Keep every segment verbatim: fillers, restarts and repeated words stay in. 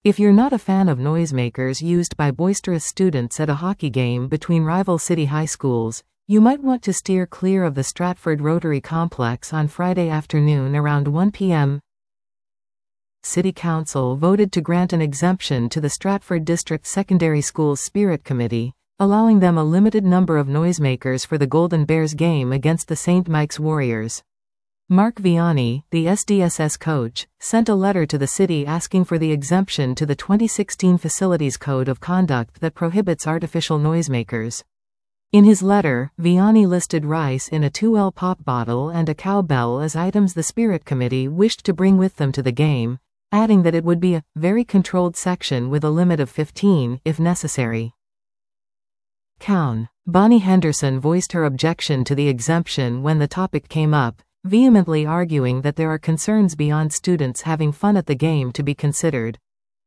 If you're not a fan of noisemakers used by boisterous students at a hockey game between rival city high schools, you might want to steer clear of the Stratford Rotary Complex on Friday afternoon around one p m City Council voted to grant an exemption to the Stratford District Secondary Schools Spirit Committee, allowing them a limited number of noisemakers for the Golden Bears game against the Saint Mike's Warriors. Mark Vianney, the S D S S coach, sent a letter to the city asking for the exemption to the twenty sixteen Facilities Code of Conduct that prohibits artificial noisemakers. In his letter, Vianney listed rice in a two L pop bottle and a cowbell as items the Spirit Committee wished to bring with them to the game, adding that it would be a very controlled section with a limit of fifteen, if necessary. Cown. Bonnie Henderson voiced her objection to the exemption when the topic came up, vehemently arguing that there are concerns beyond students having fun at the game to be considered.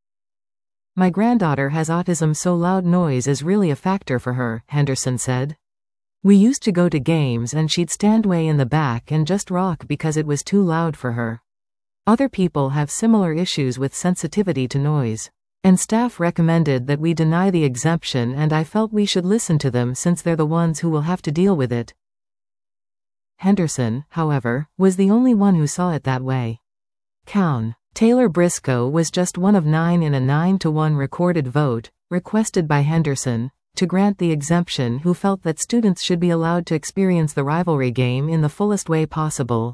My granddaughter has autism, so loud noise is really a factor for her, Henderson said. We used to go to games and she'd stand way in the back and just rock because it was too loud for her. Other people have similar issues with sensitivity to noise. And staff recommended that we deny the exemption, and I felt we should listen to them since they're the ones who will have to deal with it. Henderson, however, was the only one who saw it that way. Cown. Taylor Briscoe was just one of nine in a nine to one recorded vote, requested by Henderson, to grant the exemption, who felt that students should be allowed to experience the rivalry game in the fullest way possible.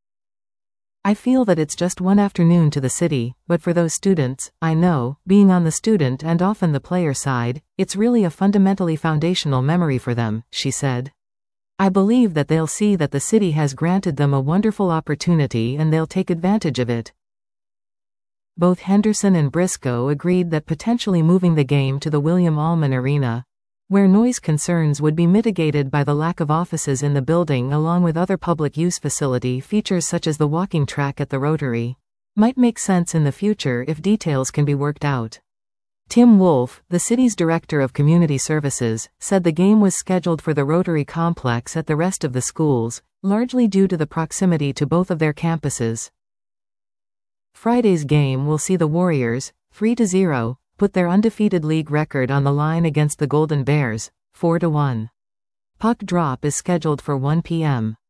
I feel that it's just one afternoon to the city, but for those students, I know, being on the student and often the player side, it's really a fundamentally foundational memory for them, she said. I believe that they'll see that the city has granted them a wonderful opportunity and they'll take advantage of it. Both Henderson and Briscoe agreed that potentially moving the game to the William Allman Arena, where noise concerns would be mitigated by the lack of offices in the building along with other public use facility features such as the walking track at the Rotary, might make sense in the future if details can be worked out. Tim Wolf, the city's director of community services, said the game was scheduled for the Rotary complex at the rest of the schools, largely due to the proximity to both of their campuses. Friday's game will see the Warriors, three to zero, put their undefeated league record on the line against the Golden Bears, four to one. Puck drop is scheduled for one p m